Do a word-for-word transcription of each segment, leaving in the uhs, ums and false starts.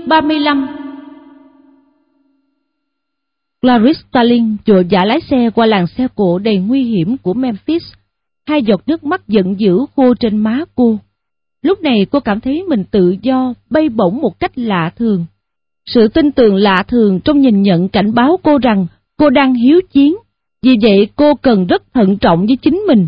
ba mươi lăm. Clarice Starling vội vã lái xe qua làng xe cộ đầy nguy hiểm của Memphis. Hai giọt nước mắt giận dữ khô trên má cô. Lúc này cô cảm thấy mình tự do, bay bổng một cách lạ thường. Sự tin tưởng lạ thường trong nhìn nhận cảnh báo cô rằng cô đang hiếu chiến, vì vậy cô cần rất thận trọng với chính mình.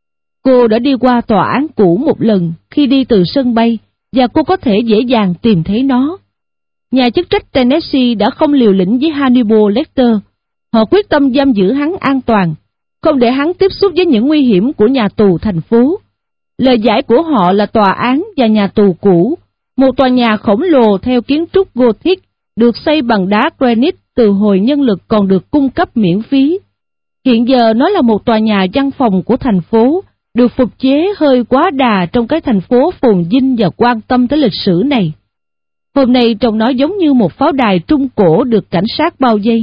Cô đã đi qua tòa án cũ một lần khi đi từ sân bay, và cô có thể dễ dàng tìm thấy nó. Nhà chức trách Tennessee đã không liều lĩnh với Hannibal Lecter. Họ quyết tâm giam giữ hắn an toàn, không để hắn tiếp xúc với những nguy hiểm của nhà tù thành phố. Lời giải của họ là tòa án và nhà tù cũ, một tòa nhà khổng lồ theo kiến trúc Gothic, được xây bằng đá granite từ hồi nhân lực còn được cung cấp miễn phí. Hiện giờ nó là một tòa nhà văn phòng của thành phố, được phục chế hơi quá đà trong cái thành phố phồn vinh và quan tâm tới lịch sử này. Hôm nay trông nó giống như một pháo đài trung cổ được cảnh sát bao vây.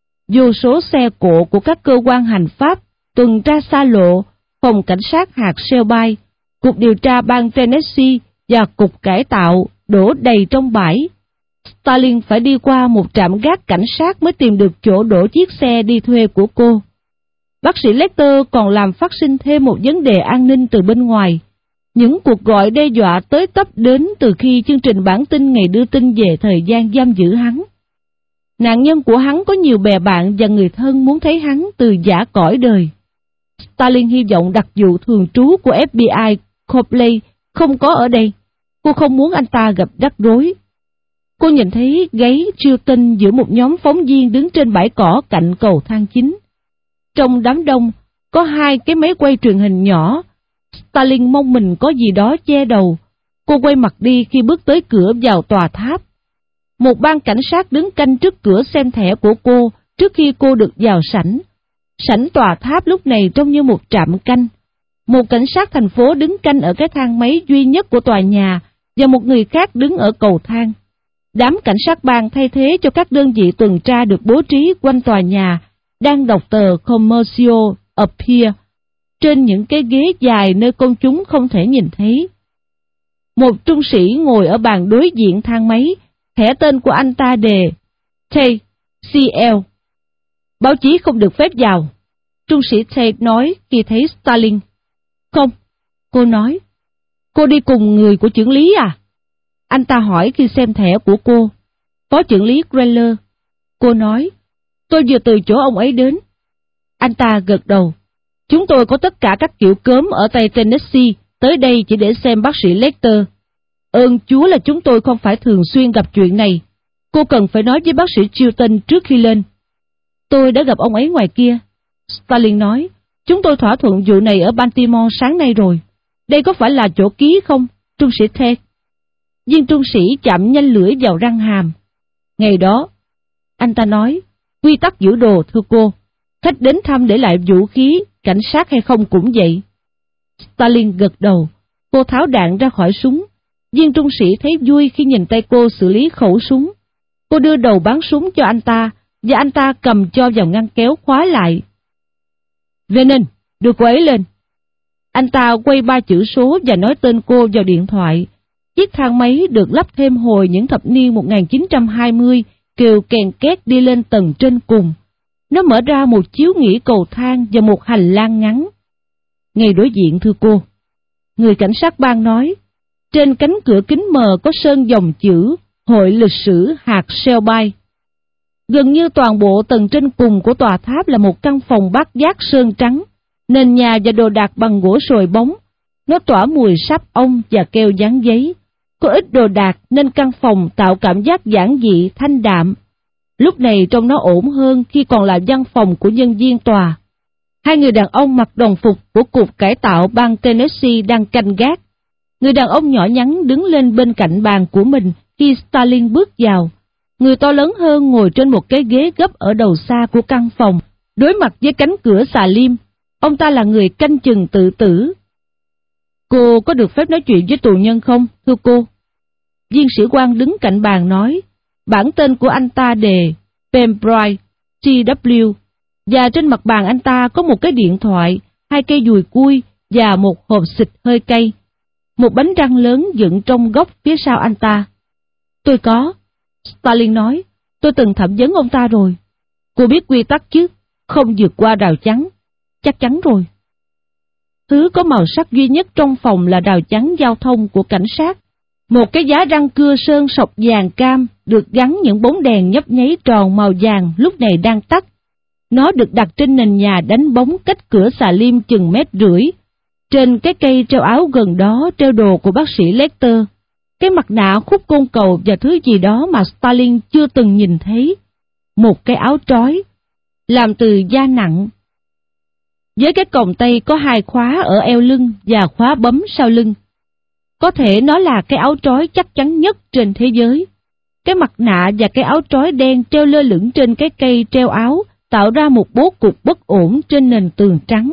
Vô số xe cộ của các cơ quan hành pháp, tuần tra xa lộ, phòng cảnh sát hạt Shelby, cục điều tra bang Tennessee và cục cải tạo đổ đầy trong bãi. Starling phải đi qua một trạm gác cảnh sát mới tìm được chỗ đổ chiếc xe đi thuê của cô. Bác sĩ Lecter còn làm phát sinh thêm một vấn đề an ninh từ bên ngoài. Những cuộc gọi đe dọa tới tấp đến từ khi chương trình bản tin ngày đưa tin về thời gian giam giữ hắn. Nạn nhân của hắn có nhiều bè bạn và người thân muốn thấy hắn từ giã cõi đời. Starling hy vọng đặc vụ thường trú của ép bê i Copley không có ở đây. Cô không muốn anh ta gặp rắc rối. Cô nhìn thấy gáy Chilton giữa một nhóm phóng viên đứng trên bãi cỏ cạnh cầu thang chính. Trong đám đông, có hai cái máy quay truyền hình nhỏ. Starling mong mình có gì đó che đầu. Cô quay mặt đi khi bước tới cửa vào tòa tháp. Một ban cảnh sát đứng canh trước cửa xem thẻ của cô trước khi cô được vào sảnh. Sảnh tòa tháp lúc này trông như một trạm canh. Một cảnh sát thành phố đứng canh ở cái thang máy duy nhất của tòa nhà và một người khác đứng ở cầu thang. Đám cảnh sát bang thay thế cho các đơn vị tuần tra được bố trí quanh tòa nhà đang đọc tờ Commercial Appeal trên những cái ghế dài nơi công chúng không thể nhìn thấy. Một trung sĩ ngồi ở bàn đối diện thang máy, thẻ tên của anh ta đề Tate, xê lờ. Báo chí không được phép vào, trung sĩ Tate nói khi thấy Starling. Không, cô nói. Cô đi cùng người của trưởng lý à? Anh ta hỏi khi xem thẻ của cô. Phó trưởng lý Greller. Cô nói, tôi vừa từ chỗ ông ấy đến. Anh ta gật đầu. Chúng tôi có tất cả các kiểu cớm ở Tây Tennessee tới đây chỉ để xem bác sĩ Lecter. Ơn Chúa là chúng tôi không phải thường xuyên gặp chuyện này. Cô cần phải nói với bác sĩ Chilton trước khi lên. Tôi đã gặp ông ấy ngoài kia. Starling nói, chúng tôi thỏa thuận vụ này ở Baltimore sáng nay rồi. Đây có phải là chỗ ký không, trung sĩ Tate? Viên trung sĩ chạm nhanh lưỡi vào răng hàm. Ngày đó, anh ta nói, quy tắc giữ đồ thưa cô. Khách đến thăm để lại vũ khí, cảnh sát hay không cũng vậy. Starling gật đầu. Cô tháo đạn ra khỏi súng. Viên trung sĩ thấy vui khi nhìn tay cô xử lý khẩu súng. Cô đưa đầu bắn súng cho anh ta, và anh ta cầm cho vào ngăn kéo khóa lại. Vernon, đưa cô ấy lên. Anh ta quay ba chữ số và nói tên cô vào điện thoại. Chiếc thang máy được lắp thêm hồi những thập niên một nghìn chín trăm hai mươi, kêu kèn két đi lên tầng trên cùng. Nó mở ra một chiếu nghỉ cầu thang và một hành lang ngắn. Ngay đối diện thưa cô. Người cảnh sát bang nói, trên cánh cửa kính mờ có sơn dòng chữ Hội lịch sử hạt Shelby. Gần như toàn bộ tầng trên cùng của tòa tháp là một căn phòng bát giác sơn trắng, nền nhà và đồ đạc bằng gỗ sồi bóng. Nó tỏa mùi sáp ong và keo dán giấy. Có ít đồ đạc nên căn phòng tạo cảm giác giản dị, thanh đạm. Lúc này trông nó ổn hơn khi còn là văn phòng của nhân viên tòa. Hai người đàn ông mặc đồng phục của Cục Cải tạo bang Tennessee đang canh gác. Người đàn ông nhỏ nhắn đứng lên bên cạnh bàn của mình khi Starling bước vào. Người to lớn hơn ngồi trên một cái ghế gấp ở đầu xa của căn phòng, đối mặt với cánh cửa xà lim. Ông ta là người canh chừng tự tử. Cô có được phép nói chuyện với tù nhân không, thưa cô? Viên sĩ quan đứng cạnh bàn nói, bản tên của anh ta đề Pembroke, tê vê, và trên mặt bàn anh ta có một cái điện thoại, hai cây dùi cui và một hộp xịt hơi cay. Một bánh răng lớn dựng trong góc phía sau anh ta. Tôi có, Stalin nói, tôi từng thẩm vấn ông ta rồi. Cô biết quy tắc chứ, không vượt qua rào chắn. Chắc chắn rồi. Thứ có màu sắc duy nhất trong phòng là rào chắn giao thông của cảnh sát. Một cái giá răng cưa sơn sọc vàng cam được gắn những bóng đèn nhấp nháy tròn màu vàng lúc này đang tắt. Nó được đặt trên nền nhà đánh bóng cách cửa xà lim chừng mét rưỡi. Trên cái cây treo áo gần đó treo đồ của bác sĩ Lecter, cái mặt nạ khúc côn cầu và thứ gì đó mà Stalin chưa từng nhìn thấy. Một cái áo trói, làm từ da nặng. Với cái còng tay có hai khóa ở eo lưng và khóa bấm sau lưng. Có thể nó là cái áo trói chắc chắn nhất trên thế giới. Cái mặt nạ và cái áo trói đen treo lơ lửng trên cái cây treo áo tạo ra một bố cục bất ổn trên nền tường trắng.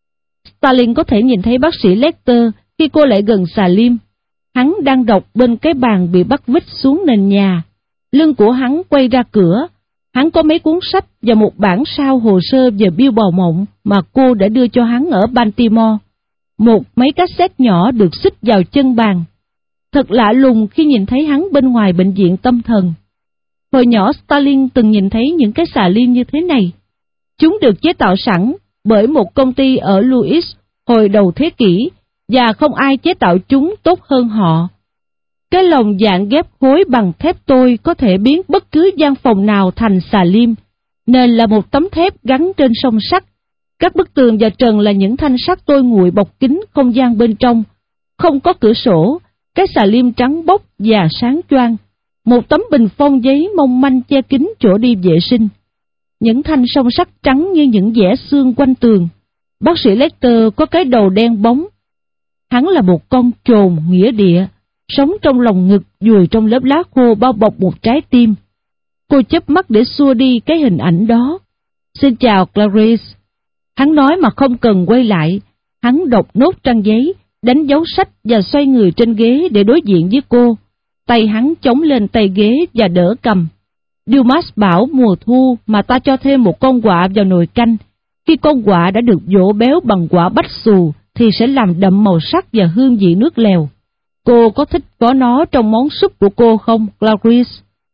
Stalin có thể nhìn thấy bác sĩ Lecter khi cô lại gần xà lim. Hắn đang đọc bên cái bàn bị bắt vít xuống nền nhà. Lưng của hắn quay ra cửa. Hắn có mấy cuốn sách và một bản sao hồ sơ về Bill Bào Mộng mà cô đã đưa cho hắn ở Baltimore. Một mấy cassette nhỏ được xích vào chân bàn. Thật lạ lùng khi nhìn thấy hắn bên ngoài bệnh viện tâm thần. Hồi nhỏ Stalin từng nhìn thấy những cái xà lim như thế này. Chúng được chế tạo sẵn bởi một công ty ở Louis hồi đầu thế kỷ, và không ai chế tạo chúng tốt hơn họ. Cái lồng dạng ghép khối bằng thép tôi có thể biến bất cứ gian phòng nào thành xà lim, nền là một tấm thép gắn trên song sắt. Các bức tường và trần là những thanh sắt tôi nguội bọc kín không gian bên trong, không có cửa sổ, cái xà lim trắng bóc và sáng choang, một tấm bình phong giấy mong manh che kín chỗ đi vệ sinh. Những thanh song sắt trắng như những vẽ xương quanh tường. Bác sĩ Lecter có cái đầu đen bóng. Hắn là một con chồn nghĩa địa, sống trong lòng ngực vùi trong lớp lá khô bao bọc một trái tim. Cô chớp mắt để xua đi cái hình ảnh đó. Xin chào Clarice. Hắn nói mà không cần quay lại. Hắn đọc nốt trang giấy, đánh dấu sách và xoay người trên ghế để đối diện với cô. Tay hắn chống lên tay ghế và đỡ cầm. Dumas bảo mùa thu mà ta cho thêm một con quạ vào nồi canh. Khi con quạ đã được dỗ béo bằng quả bách xù thì sẽ làm đậm màu sắc và hương vị nước lèo. Cô có thích có nó trong món súp của cô không, Clarice?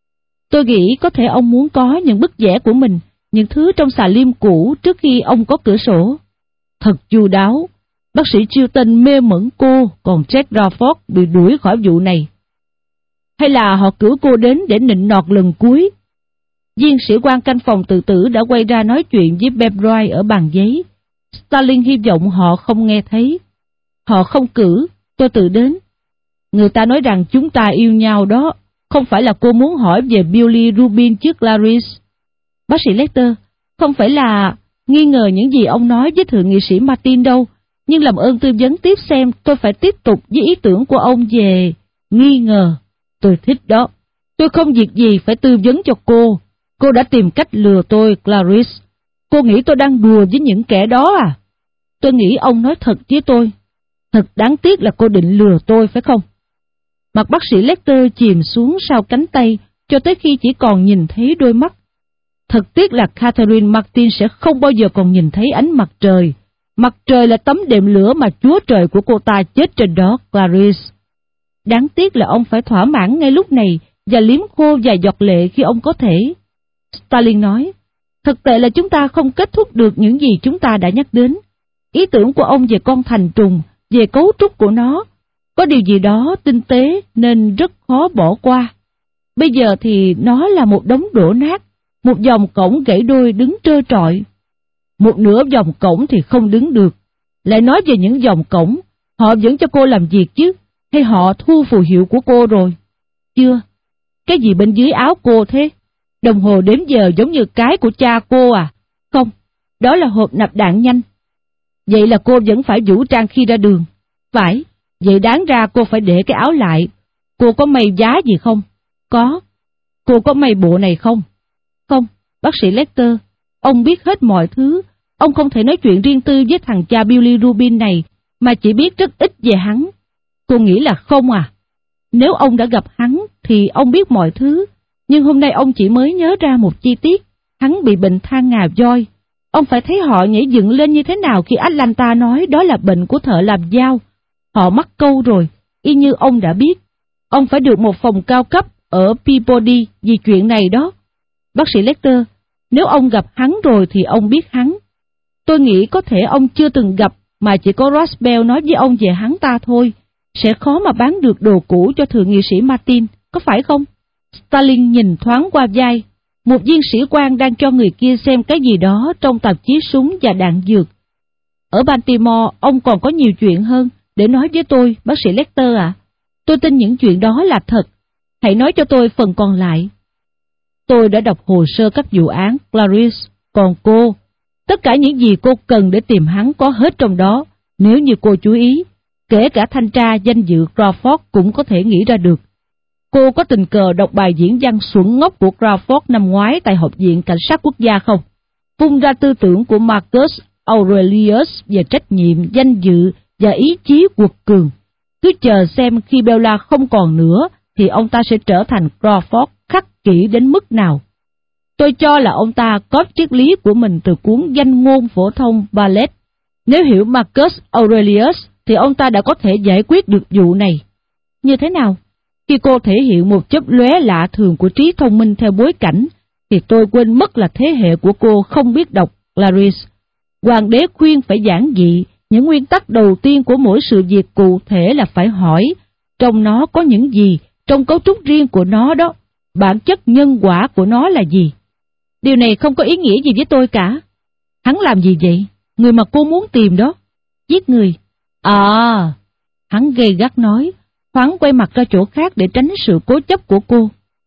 Tôi nghĩ có thể ông muốn có những bức vẽ của mình, những thứ trong xà lim cũ trước khi ông có cửa sổ. Thật chu đáo. Bác sĩ Chilton mê mẩn cô, còn Jack Crawford bị đuổi khỏi vụ này. Hay là họ cử cô đến để nịnh nọt lần cuối? Viên sĩ quan canh phòng tự tử đã quay ra nói chuyện với Bebroy ở bàn giấy. Stalin hy vọng họ không nghe thấy. Họ không cử, tôi tự đến. Người ta nói rằng chúng ta yêu nhau đó. Không phải là cô muốn hỏi về Billy Rubin chứ Clarice? Bác sĩ Lecter, không phải là nghi ngờ những gì ông nói với thượng nghị sĩ Martin đâu. Nhưng làm ơn tư vấn tiếp xem tôi phải tiếp tục với ý tưởng của ông về nghi ngờ. Tôi thích đó. Tôi không việc gì phải tư vấn cho cô. Cô đã tìm cách lừa tôi, Clarice. Cô nghĩ tôi đang đùa với những kẻ đó à? Tôi nghĩ ông nói thật với tôi. Thật đáng tiếc là cô định lừa tôi, phải không? Mặt bác sĩ Lecter chìm xuống sau cánh tay, cho tới khi chỉ còn nhìn thấy đôi mắt. Thật tiếc là Catherine Martin sẽ không bao giờ còn nhìn thấy ánh mặt trời. Mặt trời là tấm đệm lửa mà Chúa Trời của cô ta chết trên đó, Clarice. Đáng tiếc là ông phải thỏa mãn ngay lúc này và liếm khô vài giọt lệ khi ông có thể. Stalin nói, thực tệ là chúng ta không kết thúc được những gì chúng ta đã nhắc đến. Ý tưởng của ông về con thành trùng, về cấu trúc của nó, có điều gì đó tinh tế nên rất khó bỏ qua. Bây giờ thì nó là một đống đổ nát, một dòng cổng gãy đôi đứng trơ trọi. Một nửa dòng cổng thì không đứng được. Lại nói về những dòng cổng, họ vẫn cho cô làm việc chứ, hay họ thu phù hiệu của cô rồi? Chưa. Cái gì bên dưới áo cô thế? Đồng hồ đếm giờ giống như cái của cha cô à? Không, đó là hộp nạp đạn nhanh. Vậy là cô vẫn phải vũ trang khi ra đường. Phải, vậy đáng ra cô phải để cái áo lại. Cô có may giá gì không? Có. Cô có may bộ này không? Không, bác sĩ Lecter, ông biết hết mọi thứ. Ông không thể nói chuyện riêng tư với thằng cha Billy Rubin này mà chỉ biết rất ít về hắn. Cô nghĩ là không à? Nếu ông đã gặp hắn thì ông biết mọi thứ. Nhưng hôm nay ông chỉ mới nhớ ra một chi tiết. Hắn bị bệnh than ngà voi. Ông phải thấy họ nhảy dựng lên như thế nào khi Atlanta nói đó là bệnh của thợ làm dao. Họ mắc câu rồi, y như ông đã biết. Ông phải được một phòng cao cấp ở Peabody vì chuyện này đó. Bác sĩ Lecter, nếu ông gặp hắn rồi thì ông biết hắn. Tôi nghĩ có thể ông chưa từng gặp mà chỉ có Roswell nói với ông về hắn ta thôi. Sẽ khó mà bán được đồ cũ cho thượng nghị sĩ Martin, có phải không? Stalin nhìn thoáng qua vai. Một viên sĩ quan đang cho người kia xem cái gì đó trong tạp chí súng và đạn dược. Ở Baltimore, ông còn có nhiều chuyện hơn để nói với tôi, bác sĩ Lecter ạ. À. Tôi tin những chuyện đó là thật. Hãy nói cho tôi phần còn lại. Tôi đã đọc hồ sơ các vụ án, Clarice, còn cô, tất cả những gì cô cần để tìm hắn có hết trong đó, nếu như cô chú ý, kể cả thanh tra danh dự Crawford cũng có thể nghĩ ra được. Cô có tình cờ đọc bài diễn văn xuẩn ngốc của Crawford năm ngoái tại Học viện Cảnh sát Quốc gia không? Vung ra tư tưởng của Marcus Aurelius về trách nhiệm, danh dự và ý chí quật cường. Cứ chờ xem khi Bella không còn nữa thì ông ta sẽ trở thành Crawford khắc kỷ đến mức nào. Tôi cho là ông ta có triết lý của mình từ cuốn Danh ngôn phổ thông Ballet. Nếu hiểu Marcus Aurelius thì ông ta đã có thể giải quyết được vụ này. Như thế nào? Khi cô thể hiện một chớp lóe lạ thường của trí thông minh theo bối cảnh, thì tôi quên mất là thế hệ của cô không biết đọc Clarice. Hoàng đế khuyên phải giản dị, những nguyên tắc đầu tiên của mỗi sự việc cụ thể là phải hỏi, trong nó có những gì, trong cấu trúc riêng của nó đó, bản chất nhân quả của nó là gì. Điều này không có ý nghĩa gì với tôi cả. Hắn làm gì vậy? Người mà cô muốn tìm đó. Giết người. À, hắn gay gắt nói, thoáng quay mặt ra chỗ khác để tránh sự cố chấp của cô.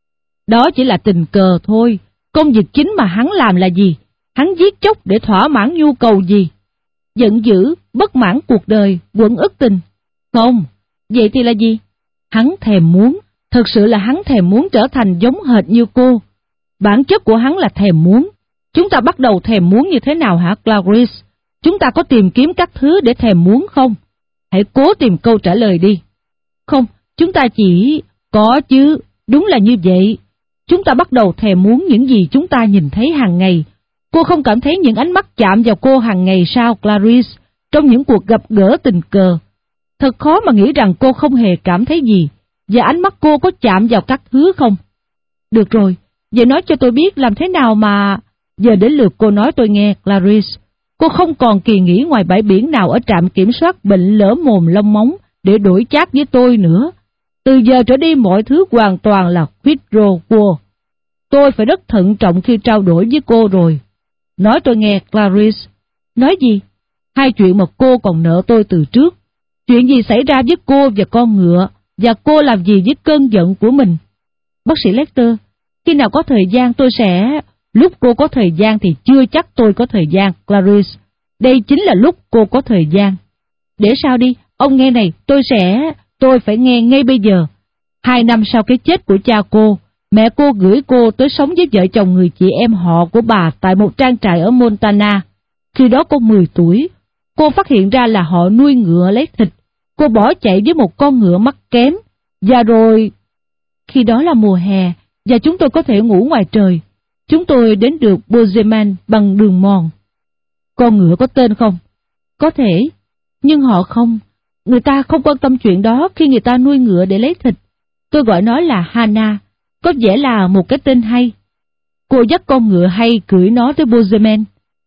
Đó chỉ là tình cờ thôi, công việc chính mà hắn làm là gì? Hắn giết chóc để thỏa mãn nhu cầu gì? Giận dữ, bất mãn cuộc đời, quẫn ức tình. Không, vậy thì là gì? Hắn thèm muốn, thực sự là hắn thèm muốn trở thành giống hệt như cô. Bản chất của hắn là thèm muốn. Chúng ta bắt đầu thèm muốn như thế nào hả Clarice? Chúng ta có tìm kiếm các thứ để thèm muốn không? Hãy cố tìm câu trả lời đi. Không, chúng ta chỉ... Có chứ, đúng là như vậy. Chúng ta bắt đầu thèm muốn những gì chúng ta nhìn thấy hàng ngày. Cô không cảm thấy những ánh mắt chạm vào cô hàng ngày sao Clarice, trong những cuộc gặp gỡ tình cờ? Thật khó mà nghĩ rằng cô không hề cảm thấy gì, và ánh mắt cô có chạm vào các thứ không? Được rồi, giờ nói cho tôi biết làm thế nào mà... Giờ đến lượt cô nói tôi nghe, Clarice. Cô không còn kỳ nghỉ ngoài bãi biển nào ở trạm kiểm soát bệnh lở mồm lông móng để đổi chác với tôi nữa. Từ giờ trở đi mọi thứ hoàn toàn là quid pro quo. Tôi phải rất thận trọng khi trao đổi với cô rồi. Nói tôi nghe, Clarice. Nói gì? Hai chuyện mà cô còn nợ tôi từ trước. Chuyện gì xảy ra với cô và con ngựa, và cô làm gì với cơn giận của mình? Bác sĩ Lecter, khi nào có thời gian tôi sẽ... Lúc cô có thời gian thì chưa chắc tôi có thời gian, Clarice. Đây chính là lúc cô có thời gian. Để sao đi, ông nghe này, tôi sẽ... Tôi phải nghe ngay bây giờ. Hai năm sau cái chết của cha cô, mẹ cô gửi cô tới sống với vợ chồng người chị em họ của bà tại một trang trại ở Montana. Khi đó cô mười tuổi, cô phát hiện ra là họ nuôi ngựa lấy thịt. Cô bỏ chạy với một con ngựa mắt kém. Và rồi... Khi đó là mùa hè, và chúng tôi có thể ngủ ngoài trời. Chúng tôi đến được Bozeman bằng đường mòn. Con ngựa có tên không? Có thể, nhưng họ không. Người ta không quan tâm chuyện đó khi người ta nuôi ngựa để lấy thịt. Tôi gọi nó là Hannah, có vẻ là một cái tên hay. Cô dắt con ngựa hay cưỡi nó tới Bozeman.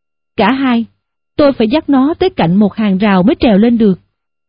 Cả hai, tôi phải dắt nó tới cạnh một hàng rào mới trèo lên được.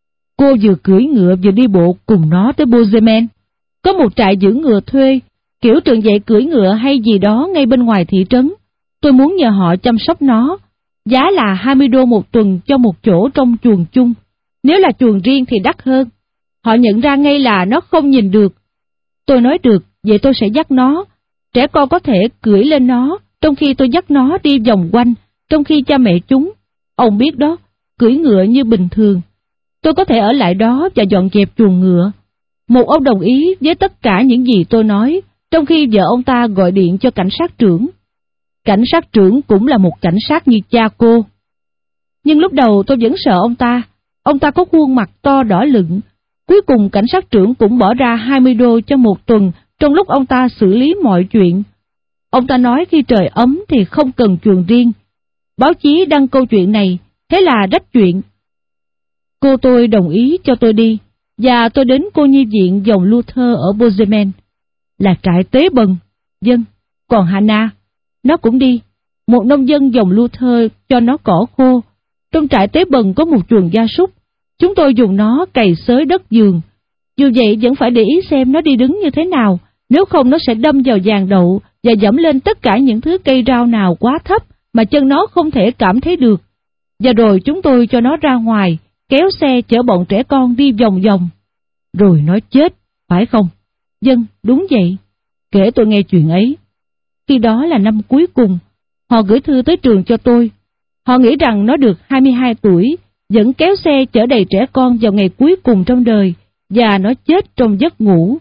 Cô vừa cưỡi ngựa vừa đi bộ cùng nó tới Bozeman. Có một trại giữ ngựa thuê, kiểu trường dạy cưỡi ngựa hay gì đó ngay bên ngoài thị trấn. Tôi muốn nhờ họ chăm sóc nó. Giá là hai mươi đô một tuần cho một chỗ trong chuồng chung. Nếu là chuồng riêng thì đắt hơn. Họ nhận ra ngay là nó không nhìn được. Tôi nói được, vậy tôi sẽ dắt nó. Trẻ con có thể cưỡi lên nó, trong khi tôi dắt nó đi vòng quanh, trong khi cha mẹ chúng, ông biết đó, cưỡi ngựa như bình thường. Tôi có thể ở lại đó và dọn dẹp chuồng ngựa. Một ông đồng ý với tất cả những gì tôi nói, trong khi vợ ông ta gọi điện cho cảnh sát trưởng. Cảnh sát trưởng cũng là một cảnh sát như cha cô. Nhưng lúc đầu tôi vẫn sợ ông ta. Ông ta có khuôn mặt to đỏ lựng. Cuối cùng cảnh sát trưởng cũng bỏ ra hai mươi đô cho một tuần trong lúc ông ta xử lý mọi chuyện. Ông ta nói khi trời ấm thì không cần chuồng riêng. Báo chí đăng câu chuyện này, thế là rách chuyện. Cô tôi đồng ý cho tôi đi, và tôi đến cô nhi viện dòng Luther ở Bozeman. Là trại tế bần. Dân. Còn Hannah, nó cũng đi. Một nông dân dòng Luther cho nó cỏ khô. Trong trại tế bần có một chuồng gia súc. Chúng tôi dùng nó cày xới đất giường. Dù vậy vẫn phải để ý xem nó đi đứng như thế nào, nếu không nó sẽ đâm vào giàn đậu và dẫm lên tất cả những thứ cây rau nào quá thấp mà chân nó không thể cảm thấy được. Và rồi chúng tôi cho nó ra ngoài, kéo xe chở bọn trẻ con đi vòng vòng. Rồi nó chết, phải không? Dân, đúng vậy. Kể tôi nghe chuyện ấy. Khi đó là năm cuối cùng, họ gửi thư tới trường cho tôi. Họ nghĩ rằng nó được hai mươi hai tuổi, vẫn kéo xe chở đầy trẻ con vào ngày cuối cùng trong đời, và nó chết trong giấc ngủ.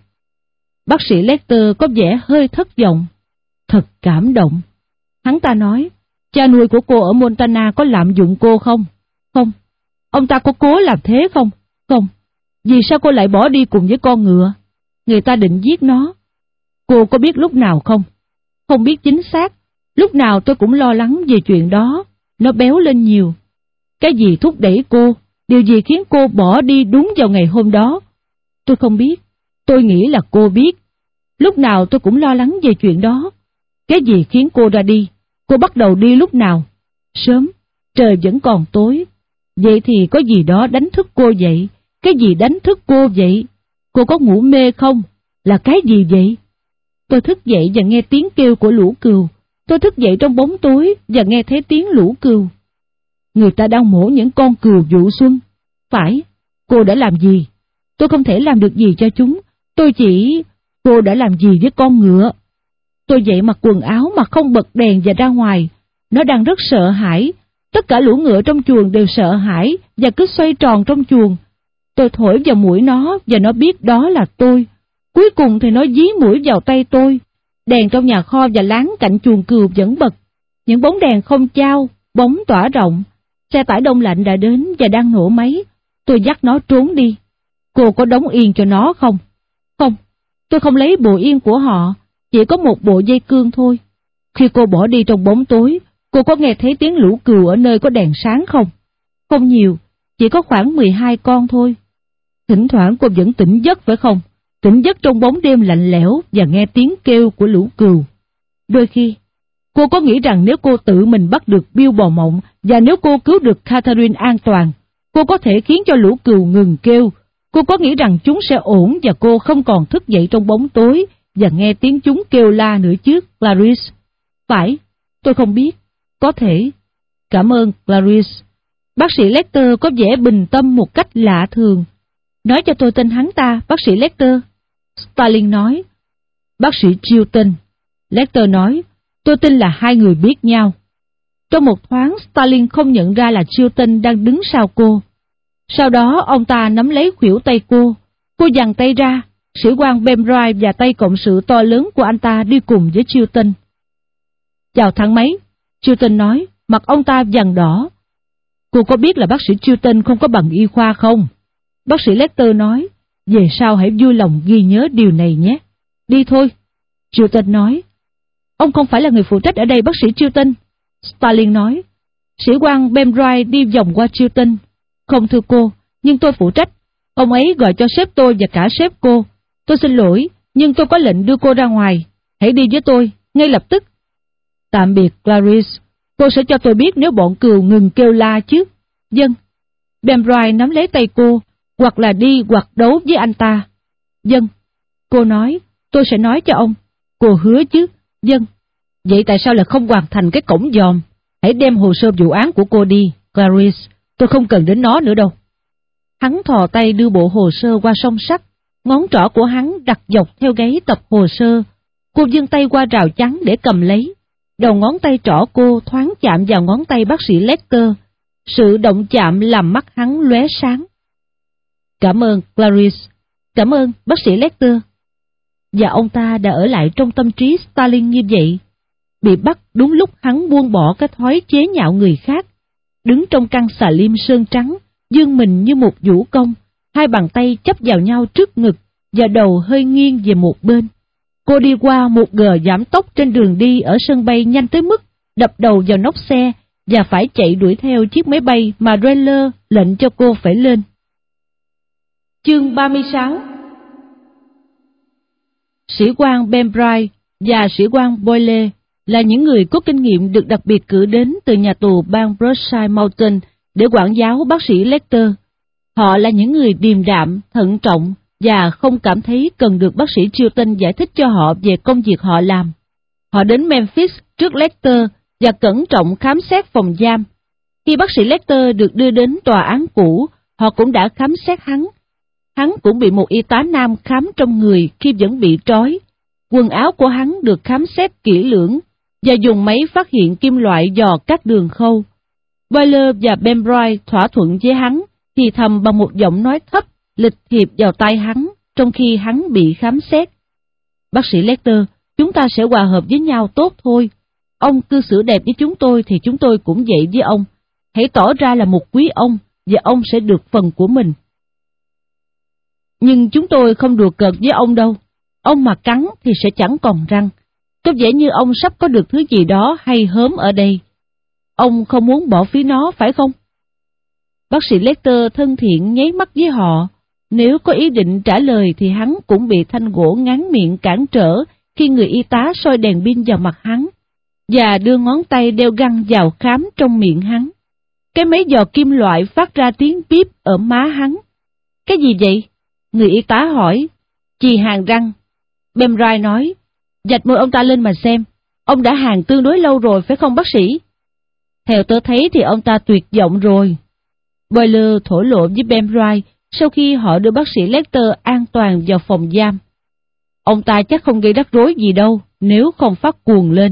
Bác sĩ Lecter có vẻ hơi thất vọng. Thật cảm động. Hắn ta nói, cha nuôi của cô ở Montana có lạm dụng cô không? Không. Ông ta có cố làm thế không? Không. Vì sao cô lại bỏ đi cùng với con ngựa? Người ta định giết nó. Cô có biết lúc nào không? Không biết chính xác. Lúc nào tôi cũng lo lắng về chuyện đó. Nó béo lên nhiều. Cái gì thúc đẩy cô? Điều gì khiến cô bỏ đi đúng vào ngày hôm đó? Tôi không biết. Tôi nghĩ là cô biết. Lúc nào tôi cũng lo lắng về chuyện đó. Cái gì khiến cô ra đi? Cô bắt đầu đi lúc nào? Sớm. Trời vẫn còn tối. Vậy thì có gì đó đánh thức cô vậy? Cái gì đánh thức cô vậy? Cô có ngủ mê không? Là cái gì vậy? Tôi thức dậy và nghe tiếng kêu của lũ cừu. Tôi thức dậy trong bóng tối và nghe thấy tiếng lũ cừu. Người ta đang mổ những con cừu vụ xuân. Phải. Cô đã làm gì? Tôi không thể làm được gì cho chúng. Tôi chỉ... Cô đã làm gì với con ngựa? Tôi dậy mặc quần áo mà không bật đèn và ra ngoài. Nó đang rất sợ hãi. Tất cả lũ ngựa trong chuồng đều sợ hãi và cứ xoay tròn trong chuồng. Tôi thổi vào mũi nó và nó biết đó là tôi. Cuối cùng thì nó dí mũi vào tay tôi. Đèn trong nhà kho và láng cạnh chuồng cừu vẫn bật. Những bóng đèn không chao, bóng tỏa rộng. Xe tải đông lạnh đã đến và đang nổ máy. Tôi dắt nó trốn đi. Cô có đóng yên cho nó không? Không, tôi không lấy bộ yên của họ. Chỉ có một bộ dây cương thôi. Khi cô bỏ đi trong bóng tối, cô có nghe thấy tiếng lũ cừu ở nơi có đèn sáng không? Không nhiều, chỉ có khoảng mười hai con thôi. Thỉnh thoảng cô vẫn tỉnh giấc phải không? Tỉnh giấc trong bóng đêm lạnh lẽo và nghe tiếng kêu của lũ cừu. Đôi khi, cô có nghĩ rằng nếu cô tự mình bắt được Bill bò mộng và nếu cô cứu được Catherine an toàn, cô có thể khiến cho lũ cừu ngừng kêu. Cô có nghĩ rằng chúng sẽ ổn và cô không còn thức dậy trong bóng tối và nghe tiếng chúng kêu la nữa chứ, Clarice? Phải, tôi không biết. Có thể. Cảm ơn, Clarice. Bác sĩ Lecter có vẻ bình tâm một cách lạ thường. Nói cho tôi tên hắn ta, bác sĩ Lecter. Starling nói. Bác sĩ Chilton. Lecter nói, tôi tin là hai người biết nhau. Trong một thoáng, Starling không nhận ra là Chilton đang đứng sau cô. Sau đó, ông ta nắm lấy khuỷu tay cô. Cô giằng tay ra, sĩ quan Bembry và tay cộng sự to lớn của anh ta đi cùng với Chilton. Chào thang máy, Chilton nói, mặt ông ta vằn đỏ. Cô có biết là bác sĩ Chilton không có bằng y khoa không? Bác sĩ Lecter nói, về sau hãy vui lòng ghi nhớ điều này nhé. Đi thôi. Chilton nói, ông không phải là người phụ trách ở đây bác sĩ Chilton. Starling nói, sĩ quan Bembry đi vòng qua Chilton. Không thưa cô, nhưng tôi phụ trách. Ông ấy gọi cho sếp tôi và cả sếp cô. Tôi xin lỗi, nhưng tôi có lệnh đưa cô ra ngoài. Hãy đi với tôi, ngay lập tức. Tạm biệt, Clarice. Cô sẽ cho tôi biết nếu bọn cừu ngừng kêu la chứ. Vâng. Bembry nắm lấy tay cô, hoặc là đi hoặc đấu với anh ta. Vâng. Cô nói, tôi sẽ nói cho ông. Cô hứa chứ? Vâng. Vậy tại sao lại không hoàn thành cái cổng dòm? Hãy đem hồ sơ vụ án của cô đi, Clarice. Tôi không cần đến nó nữa đâu. Hắn thò tay đưa bộ hồ sơ qua song sắt. Ngón trỏ của hắn đặt dọc theo gáy tập hồ sơ. Cô giương tay qua rào chắn để cầm lấy. Đầu ngón tay trỏ cô thoáng chạm vào ngón tay bác sĩ Lecter. Sự động chạm làm mắt hắn lóe sáng. Cảm ơn, Clarice. Cảm ơn, bác sĩ Lecter. Và ông ta đã ở lại trong tâm trí Starling như vậy. Bị bắt đúng lúc hắn buông bỏ cái thói chế nhạo người khác. Đứng trong căn xà lim sơn trắng, dương mình như một vũ công, hai bàn tay chấp vào nhau trước ngực và đầu hơi nghiêng về một bên. Cô đi qua một gờ giảm tốc trên đường đi ở sân bay nhanh tới mức đập đầu vào nóc xe và phải chạy đuổi theo chiếc máy bay mà Rayler lệnh cho cô phải lên. Chương ba mươi sáu. Sĩ quan Benbright và sĩ quan Boyle là những người có kinh nghiệm được đặc biệt cử đến từ nhà tù bang Berkshire Mountain để quản giáo bác sĩ Lecter. Họ là những người điềm đạm, thận trọng và không cảm thấy cần được bác sĩ Chilton giải thích cho họ về công việc họ làm. Họ đến Memphis trước Lecter và cẩn trọng khám xét phòng giam. Khi bác sĩ Lecter được đưa đến tòa án cũ, họ cũng đã khám xét hắn. Hắn cũng bị một y tá nam khám trong người khi vẫn bị trói. Quần áo của hắn được khám xét kỹ lưỡng và dùng máy phát hiện kim loại dò các đường khâu. Boyle và Benbright thỏa thuận với hắn, thì thầm bằng một giọng nói thấp, lịch thiệp vào tai hắn trong khi hắn bị khám xét. Bác sĩ Lecter, chúng ta sẽ hòa hợp với nhau tốt thôi. Ông cư xử đẹp với chúng tôi thì chúng tôi cũng vậy với ông. Hãy tỏ ra là một quý ông và ông sẽ được phần của mình. Nhưng chúng tôi không đùa cợt với ông đâu. Ông mà cắn thì sẽ chẳng còn răng. Có vẻ như ông sắp có được thứ gì đó hay hớm ở đây. Ông không muốn bỏ phí nó phải không? Bác sĩ Lecter thân thiện nháy mắt với họ. Nếu có ý định trả lời thì hắn cũng bị thanh gỗ ngáng miệng cản trở khi người y tá soi đèn pin vào mặt hắn và đưa ngón tay đeo găng vào khám trong miệng hắn. Cái máy dò kim loại phát ra tiếng bíp ở má hắn. Cái gì vậy? Người y tá hỏi. Chì hàn răng. Benbright nói. Vạch môi ông ta lên mà xem. Ông đã hàn tương đối lâu rồi phải không bác sĩ? Theo tớ thấy thì ông ta tuyệt vọng rồi. Boyle thổ lộ với Benbright sau khi họ đưa bác sĩ Lecter an toàn vào phòng giam. Ông ta chắc không gây rắc rối gì đâu nếu không phát cuồng lên.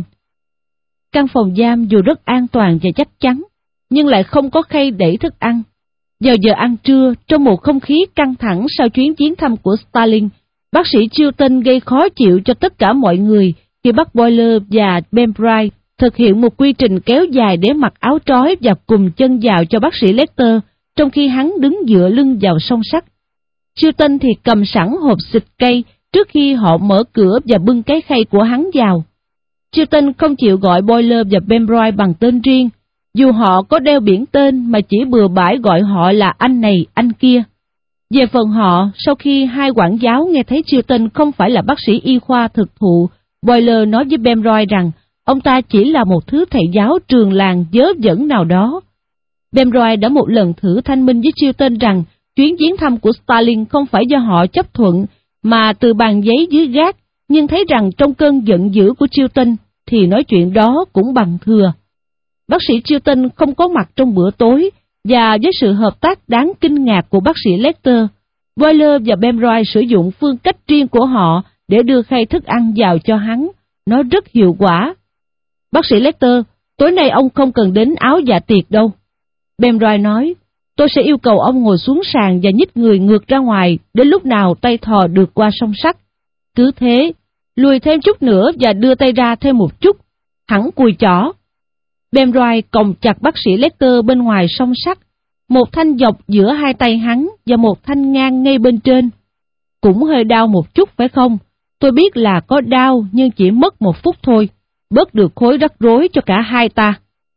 Căn phòng giam dù rất an toàn và chắc chắn, nhưng lại không có khay đẩy thức ăn. Vào giờ ăn trưa, trong một không khí căng thẳng sau chuyến viếng thăm của Stalin, bác sĩ Chilton gây khó chịu cho tất cả mọi người khi bắt Boyle và Benbright thực hiện một quy trình kéo dài để mặc áo trói và cùng chân vào cho bác sĩ Lecter, trong khi hắn đứng dựa lưng vào song sắt. Chilton thì cầm sẵn hộp xịt cây trước khi họ mở cửa và bưng cái khay của hắn vào. Chilton không chịu gọi Boyle và Benbright bằng tên riêng, dù họ có đeo biển tên mà chỉ bừa bãi gọi họ là anh này, anh kia. Về phần họ, sau khi hai quản giáo nghe thấy Chilton không phải là bác sĩ y khoa thực thụ, Boyle nói với Benbright rằng ông ta chỉ là một thứ thầy giáo trường làng dớ dẫn nào đó. Benbright đã một lần thử thanh minh với Chilton rằng chuyến viếng thăm của Stalin không phải do họ chấp thuận, mà từ bàn giấy dưới gác, nhưng thấy rằng trong cơn giận dữ của Chilton thì nói chuyện đó cũng bằng thừa. Bác sĩ Chilton không có mặt trong bữa tối, và với sự hợp tác đáng kinh ngạc của bác sĩ Lecter, Boyle và Benbright sử dụng phương cách riêng của họ để đưa khay thức ăn vào cho hắn. Nó rất hiệu quả. Bác sĩ Lecter, tối nay ông không cần đến áo dạ tiệc đâu. Benbright nói, tôi sẽ yêu cầu ông ngồi xuống sàn và nhích người ngược ra ngoài đến lúc nào tay thò được qua song sắt. Cứ thế, lùi thêm chút nữa và đưa tay ra thêm một chút, hẳn cùi chỏ. Benbright còng chặt bác sĩ Lecter bên ngoài song sắt, một thanh dọc giữa hai tay hắn và một thanh ngang ngay bên trên. Cũng hơi đau một chút phải không? Tôi biết là có đau nhưng chỉ mất một phút thôi, bớt được khối rắc rối cho cả hai ta.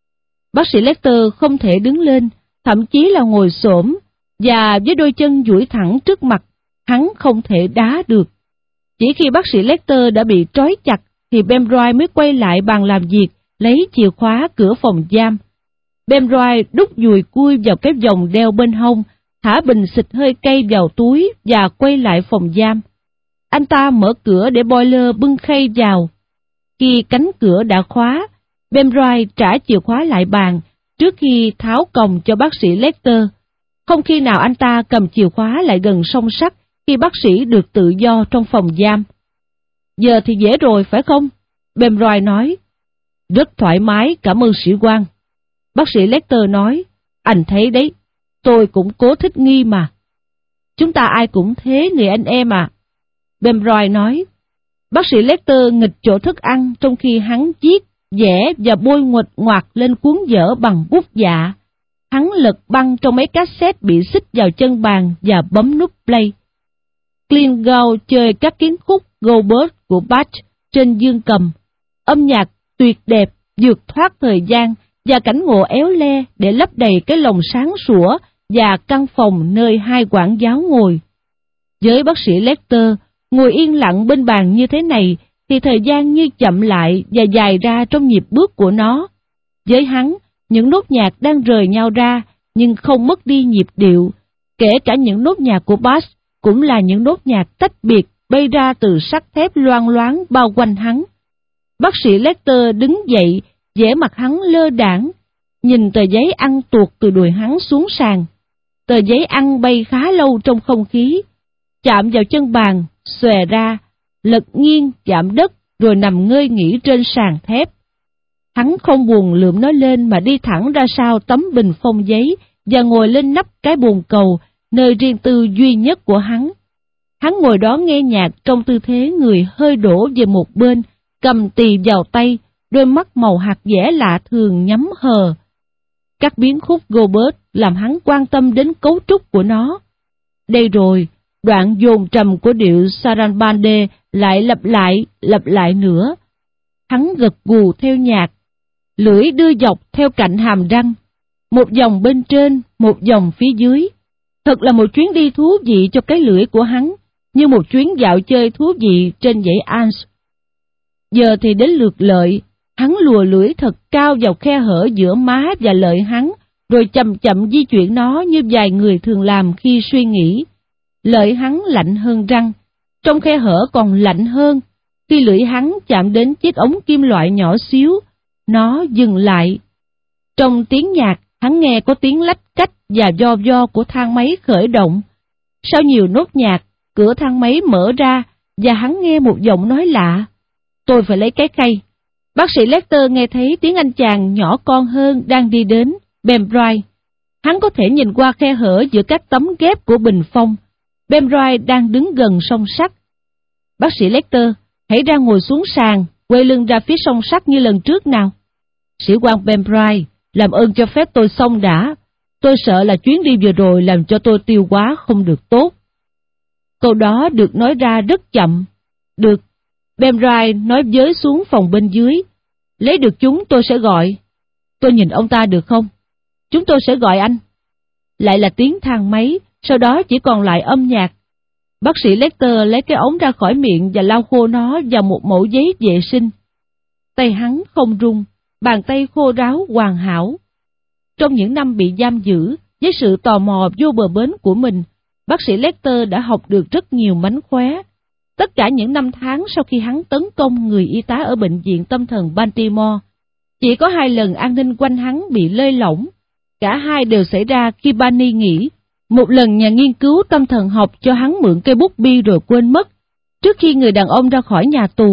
Bác sĩ Lecter không thể đứng lên, thậm chí là ngồi xổm, và với đôi chân duỗi thẳng trước mặt, hắn không thể đá được. Chỉ khi bác sĩ Lecter đã bị trói chặt thì Benbright mới quay lại bàn làm việc, lấy chìa khóa cửa phòng giam. Benbright đút dùi cui vào cái vòng đeo bên hông, thả bình xịt hơi cay vào túi và quay lại phòng giam. Anh ta mở cửa để Boyle bưng khay vào. Khi cánh cửa đã khóa, Benbright trả chìa khóa lại bàn trước khi tháo còng cho bác sĩ Lecter. Không khi nào anh ta cầm chìa khóa lại gần song sắt khi bác sĩ được tự do trong phòng giam. Giờ thì dễ rồi phải không? Benbright nói. Rất thoải mái, cảm ơn sĩ quan. Bác sĩ Lecter nói, anh thấy đấy, tôi cũng cố thích nghi mà. Chúng ta ai cũng thế người anh em à. Benbright nói. Bác sĩ Lecter nghịch chỗ thức ăn trong khi hắn viết, vẽ và bôi nguệch ngoạc lên cuốn vở bằng bút dạ. Hắn lật băng trong mấy cassette bị xích vào chân bàn và bấm nút play. Clint Gao chơi các kiến khúc Goldberg của Bach trên dương cầm. Âm nhạc tuyệt đẹp, vượt thoát thời gian và cảnh ngộ éo le để lấp đầy cái lồng sáng sủa và căn phòng nơi hai quản giáo ngồi. Với bác sĩ Lecter, Ngồi yên lặng bên bàn như thế này thì thời gian như chậm lại và dài ra trong nhịp bước của nó. Với hắn, những nốt nhạc đang rời nhau ra nhưng không mất đi nhịp điệu, kể cả những nốt nhạc của bass cũng là những nốt nhạc tách biệt bay ra từ sắt thép loang loáng bao quanh hắn. Bác sĩ Lecter đứng dậy, vẻ mặt hắn lơ đãng, nhìn tờ giấy ăn tuột từ đùi hắn xuống sàn. Tờ giấy ăn bay khá lâu trong không khí, chạm vào chân bàn, xòe ra, lật nghiêng chạm đất rồi nằm ngơi nghỉ trên sàn thép. Hắn không buồn lượm nó lên mà đi thẳng ra sau tấm bình phong giấy và ngồi lên nắp cái bồn cầu, nơi riêng tư duy nhất của hắn. Hắn ngồi đó nghe nhạc trong tư thế người hơi đổ về một bên, cầm tì vào tay, đôi mắt màu hạt dẻ lạ thường nhắm hờ. Các biến khúc Gobert làm hắn quan tâm đến cấu trúc của nó. Đây rồi, đoạn dồn trầm của điệu sarabande lại lặp lại, lặp lại nữa. Hắn gật gù theo nhạc, lưỡi đưa dọc theo cạnh hàm răng, một dòng bên trên, một dòng phía dưới. Thật là một chuyến đi thú vị cho cái lưỡi của hắn, như một chuyến dạo chơi thú vị trên dãy Alps. Giờ thì đến lượt Lợi, hắn lùa lưỡi thật cao vào khe hở giữa má và lợi hắn, rồi chậm chậm di chuyển nó như vài người thường làm khi suy nghĩ. Lợi hắn lạnh hơn răng, trong khe hở còn lạnh hơn. Khi lưỡi hắn chạm đến chiếc ống kim loại nhỏ xíu, nó dừng lại. Trong tiếng nhạc, hắn nghe có tiếng lách cách và do do của thang máy khởi động. Sau nhiều nốt nhạc, cửa thang máy mở ra và hắn nghe một giọng nói lạ. Tôi phải lấy cái cây. Bác sĩ Lecter nghe thấy tiếng anh chàng nhỏ con hơn đang đi đến, Bembroise. Hắn có thể nhìn qua khe hở giữa các tấm ghép của bình phong. Bembroise đang đứng gần song sắt. Bác sĩ Lecter, hãy ra ngồi xuống sàn, quay lưng ra phía song sắt như lần trước nào. Sĩ quan Bembroise, làm ơn cho phép tôi xong đã. Tôi sợ là chuyến đi vừa rồi làm cho tôi tiêu hóa không được tốt. Câu đó được nói ra rất chậm. Được. Bembroise nói với xuống phòng bên dưới. Lấy được chúng tôi sẽ gọi. Tôi nhìn ông ta được không? Chúng tôi sẽ gọi anh. Lại là tiếng thang máy, sau đó chỉ còn lại âm nhạc. Bác sĩ Lecter lấy cái ống ra khỏi miệng và lau khô nó vào một mẩu giấy vệ sinh. Tay hắn không rung, bàn tay khô ráo hoàn hảo. Trong những năm bị giam giữ, với sự tò mò vô bờ bến của mình, bác sĩ Lecter đã học được rất nhiều mánh khóe. Tất cả những năm tháng sau khi hắn tấn công người y tá ở bệnh viện tâm thần Baltimore, chỉ có hai lần an ninh quanh hắn bị lơi lỏng. Cả hai đều xảy ra khi Barney nghỉ. Một lần nhà nghiên cứu tâm thần học cho hắn mượn cây bút bi rồi quên mất, trước khi người đàn ông ra khỏi nhà tù.